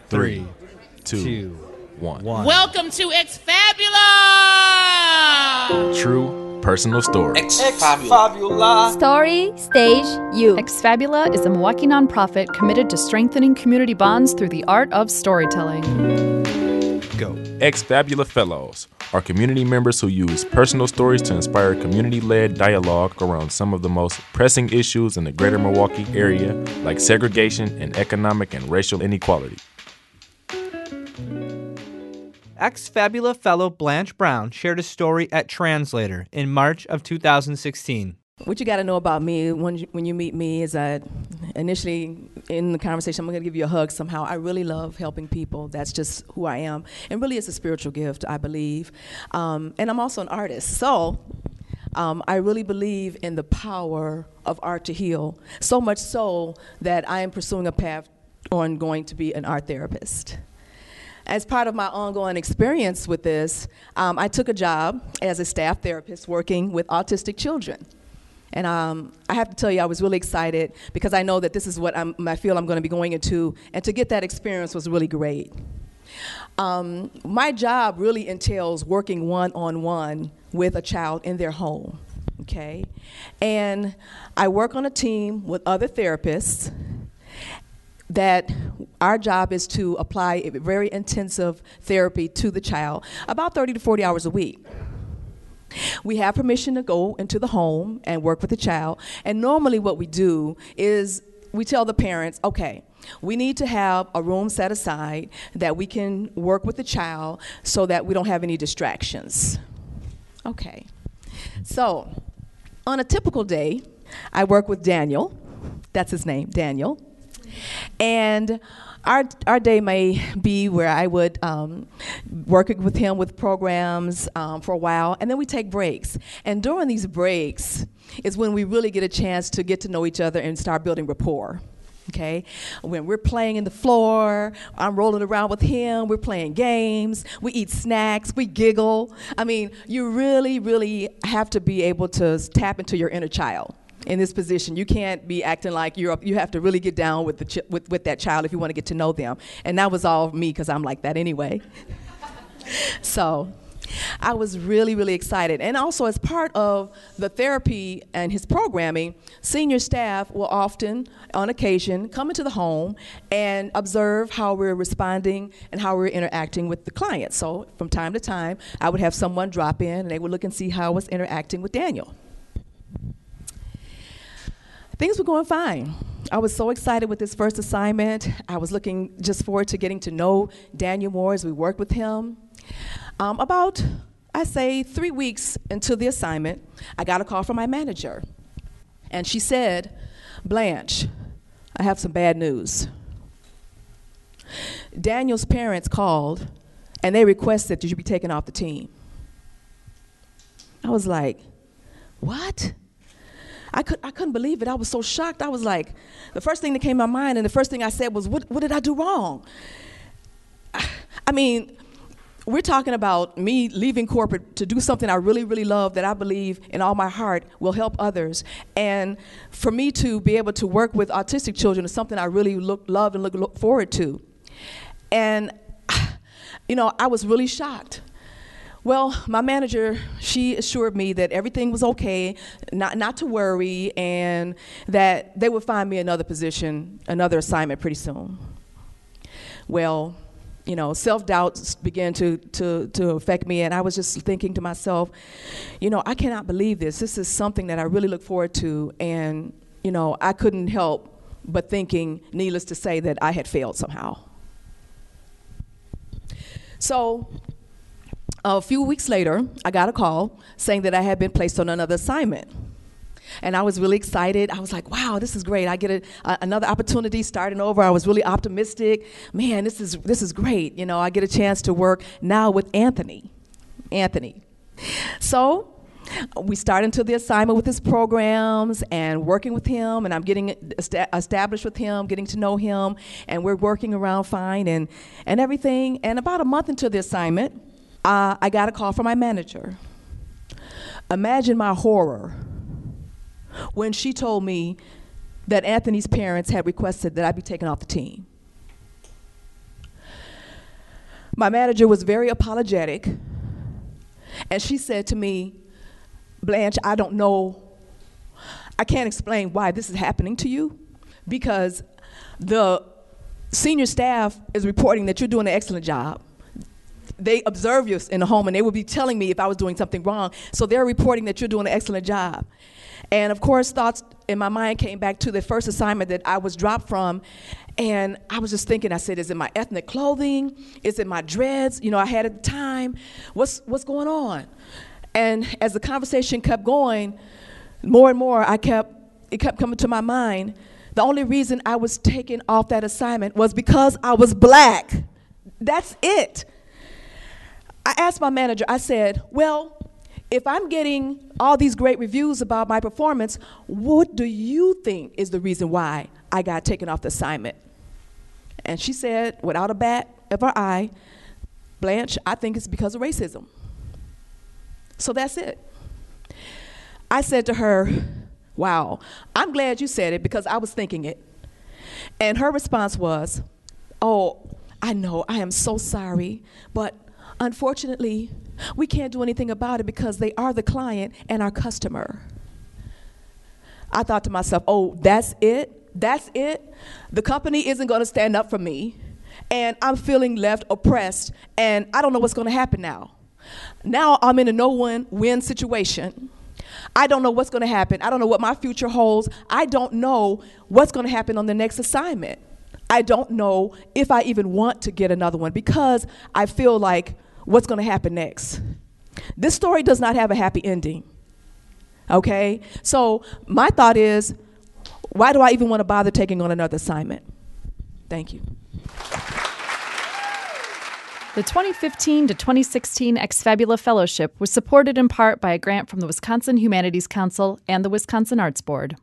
3, 2, 1. Welcome to Exfabula! True personal story. Exfabula. Story Stage U. Exfabula is a Milwaukee nonprofit committed to strengthening community bonds through the art of storytelling. Go. Exfabula Fellows are community members who use personal stories to inspire community-led dialogue around some of the most pressing issues in the greater Milwaukee area, like segregation and economic and racial inequality. Exfabula fellow Blanche Brown shared a story at Translator in March of 2016. What you got to know about me when you meet me is that initially in the conversation, I'm going to give you a hug somehow. I really love helping people. That's just who I am. And really it's a spiritual gift, I believe. And I'm also an artist. So I really believe in the power of art to heal, so much so that I am pursuing a path on going to be an art therapist. As part of my ongoing experience with this, I took a job as a staff therapist working with autistic children. And I have to tell you, I was really excited because I know that this is what I feel I'm going to be going into. And to get that experience was really great. My job really entails working one-on-one with a child in their home, okay? And I work on a team with other therapists that our job is to apply a very intensive therapy to the child, about 30 to 40 hours a week. We have permission to go into the home and work with the child, and normally what we do is we tell the parents, okay, we need to have a room set aside that we can work with the child so that we don't have any distractions. Okay, so on a typical day, I work with Daniel, that's his name, Daniel. And our day may be where I would work with him with programs for a while, and then we take breaks. And during these breaks is when we really get a chance to get to know each other and start building rapport. Okay, when we're playing in the floor, I'm rolling around with him, we're playing games, we eat snacks, we giggle. I mean, you really, really have to be able to tap into your inner child. In this position, you can't be acting like you're up. You have to really get down with with that child if you want to get to know them. And that was all me because I'm like that anyway. So I was really, really excited. And also as part of the therapy and his programming, senior staff will often, on occasion, come into the home and observe how we're responding and how we're interacting with the client. So from time to time, I would have someone drop in and they would look and see how I was interacting with Daniel. Things were going fine. I was so excited with this first assignment. I was looking just forward to getting to know Daniel more as we worked with him. About, I say, 3 weeks into the assignment, I got a call from my manager. And she said, Blanche, I have some bad news. Daniel's parents called and they requested that you be taken off the team. I was like, what? I couldn't believe it. I was so shocked. I was like, the first thing that came to my mind and the first thing I said was, what did I do wrong? I mean, we're talking about me leaving corporate to do something I really, really love that I believe in all my heart will help others. And for me to be able to work with autistic children is something I really love and look forward to. And, you know, I was really shocked. Well, my manager, she assured me that everything was okay, not to worry, and that they would find me another position, another assignment pretty soon. Well, you know, self-doubt began to affect me, and I was just thinking to myself, you know, I cannot believe this. This is something that I really look forward to, and, you know, I couldn't help but thinking, needless to say, that I had failed somehow. So a few weeks later, I got a call saying that I had been placed on another assignment. And I was really excited. I was like, wow, this is great. I get another opportunity starting over. I was really optimistic. Man, this is great. You know, I get a chance to work now with Anthony. So we start into the assignment with his programs and working with him, and I'm getting established with him, getting to know him, and we're working around fine and everything. And about a month into the assignment, I got a call from my manager. Imagine my horror when she told me that Anthony's parents had requested that I be taken off the team. My manager was very apologetic, and she said to me, Blanche, I don't know, I can't explain why this is happening to you, because the senior staff is reporting that you're doing an excellent job. They observe you in the home, and they would be telling me if I was doing something wrong. So they're reporting that you're doing an excellent job. And of course, thoughts in my mind came back to the first assignment that I was dropped from. And I was just thinking, I said, is it my ethnic clothing? Is it my dreads? You know, I had at the time. What's going on? And as the conversation kept going, more and more, it kept coming to my mind. The only reason I was taken off that assignment was because I was black. That's it. I asked my manager, I said, well, if I'm getting all these great reviews about my performance, what do you think is the reason why I got taken off the assignment? And she said, without a bat of her eye, Blanche, I think it's because of racism. So that's it. I said to her, wow, I'm glad you said it because I was thinking it. And her response was, oh, I know, I am so sorry, but unfortunately, we can't do anything about it because they are the client and our customer. I thought to myself, oh, that's it? That's it? The company isn't going to stand up for me, and I'm feeling left oppressed, and I don't know what's going to happen now. Now I'm in a no-win situation. I don't know what's going to happen. I don't know what my future holds. I don't know what's going to happen on the next assignment. I don't know if I even want to get another one because I feel like what's going to happen next. This story does not have a happy ending, okay? So my thought is, why do I even want to bother taking on another assignment? Thank you. The 2015 to 2016 Ex Fabula Fellowship was supported in part by a grant from the Wisconsin Humanities Council and the Wisconsin Arts Board.